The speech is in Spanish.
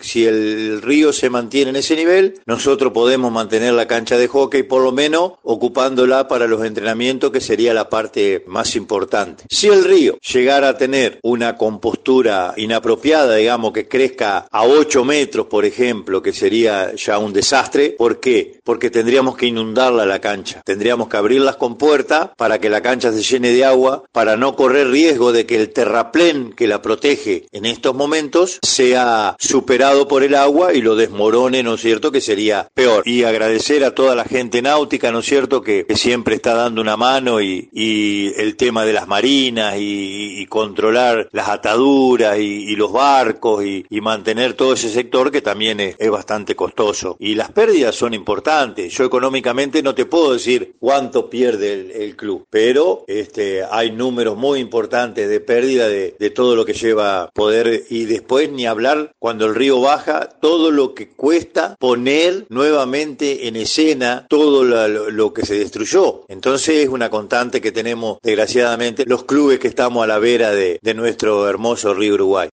si el río se mantiene en ese nivel, nosotros podemos mantener la cancha de hockey, por lo menos ocupándola para los entrenamientos, que sería la parte más importante. Si el río llegara a tener una compostura inapropiada, digamos que crezca a 8 metros, por ejemplo, que sería ya un desastre. ¿Por qué? Porque tendríamos que inundarla la cancha. Tendríamos que abrir las compuertas para que la cancha se llene de agua, para no correr riesgo de que el terraplén que la protege en estos momentos sea superado por el agua y lo desmorone, ¿no es cierto?, que sería peor. Y agradecer a toda la gente náutica, ¿no es cierto?, que siempre está dando una mano, y el tema de las marinas y controlar las ataduras y los barcos y mantener todo ese sector, que también es bastante costoso. Y las pérdidas son importantes. Yo económicamente no te puedo decir cuánto pierde el club, pero hay números muy importantes de pérdida de todo lo que lleva poder, y después ni hablar cuando el río baja, todo lo que cuesta poner nuevamente en escena todo lo que se destruyó. Entonces es una constante que tenemos, desgraciadamente, los clubes que estamos a la vera de nuestro hermoso río Uruguay.